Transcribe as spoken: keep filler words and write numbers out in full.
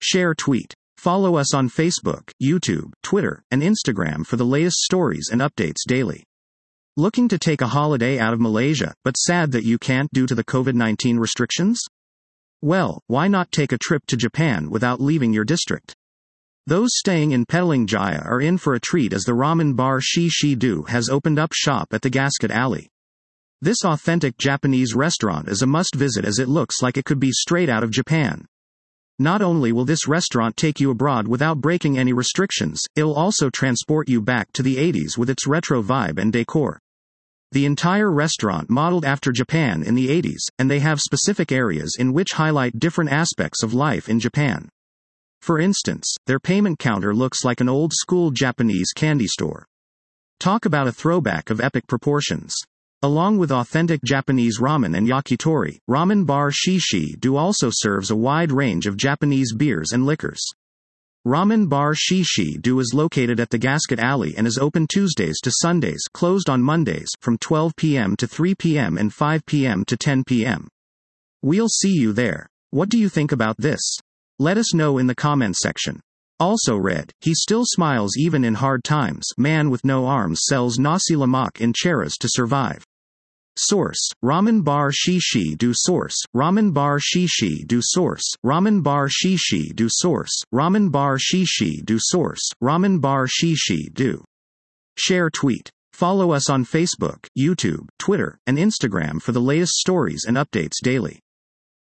Share tweet. Follow us on Facebook, YouTube, Twitter, and Instagram for the latest stories and updates daily. Looking to take a holiday out of Malaysia, but sad that you can't due to the covid nineteen restrictions? Well, why not take a trip to Japan without leaving your district? Those staying in Petaling Jaya are in for a treat as the ramen bar Shi Shi Do has opened up shop at the Gasket Alley. This authentic Japanese restaurant is a must-visit as it looks like it could be straight out of Japan. Not only will this restaurant take you abroad without breaking any restrictions, it'll also transport you back to the eighties with its retro vibe and decor. The entire restaurant modeled after Japan in the eighties, and they have specific areas in which highlight different aspects of life in Japan. For instance, their payment counter looks like an old-school Japanese candy store. Talk about a throwback of epic proportions. Along with authentic Japanese ramen and yakitori, Ramen Bar Shi Shi Do also serves a wide range of Japanese beers and liquors. Ramen Bar Shi Shi Do is located at the Gasket Alley and is open Tuesdays to Sundays, closed on Mondays, from twelve p.m. to three p.m. and five p.m. to ten p.m. We'll see you there. What do you think about this? Let us know in the comments section. Also read, he still smiles even in hard times. Man with no arms sells nasi lemak in Cheras to survive. Source, Ramen Bar Shi Shi Do. Source, Ramen Bar Shi Shi Do. Source, Ramen Bar Shi Shi Do. Source, Ramen Bar Shi Shi Do. Source, Ramen Bar Shi Shi Do. Share tweet. Follow us on Facebook, YouTube, Twitter, and Instagram for the latest stories and updates daily.